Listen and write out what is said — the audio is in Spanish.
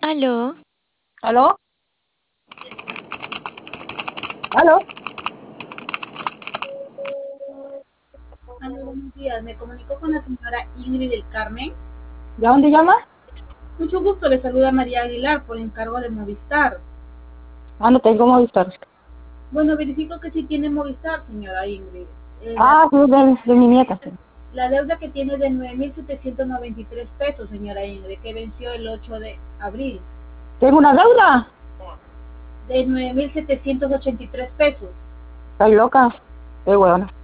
Aló, ¿Aló? ¿Aló? Aló, buenos días. Me comunico con la señora Ingrid del Carmen. ¿De dónde llama? Mucho gusto, le saluda María Aguilar por encargo de Movistar. Ah, no tengo Movistar. Bueno, verifico que sí tiene Movistar, señora Ingrid. Eh, la, Ah, sí, de mi nieta. Sí. la deuda que tiene de 9.793 pesos, señora Ingrid, que venció el 8 de abril. ¿Tengo una deuda? De 9.783 pesos. ¿Estás loca? Qué huevona.